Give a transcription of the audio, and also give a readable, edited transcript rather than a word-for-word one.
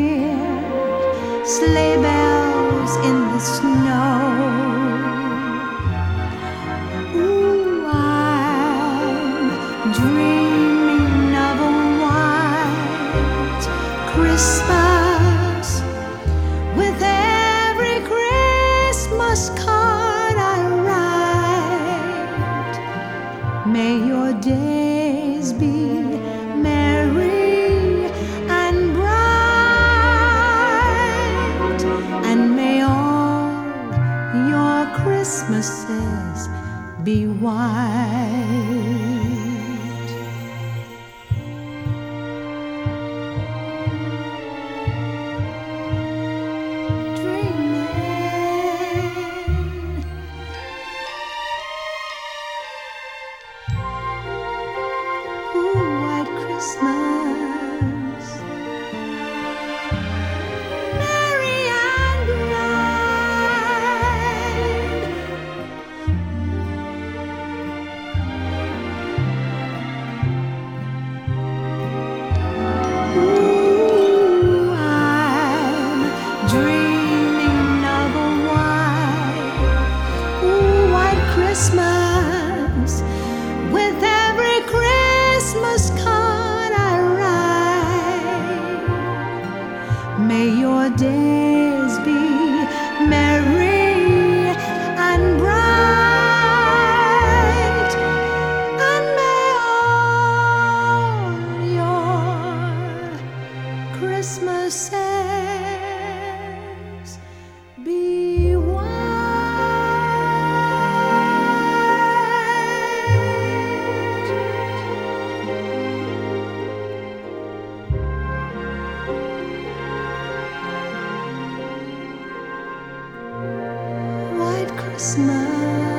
hear sleigh bells in the snow. Ooh, I'm dreaming of a white Christmas with every Christmas card I write. May your days be merry and bright, and may all your Christmases be white. Christmas, merry and bright. Ooh, I'm dreaming of a white Christmas with every Christmas card I write. May your days be merry and bright, and may all your Christmases be Christmas.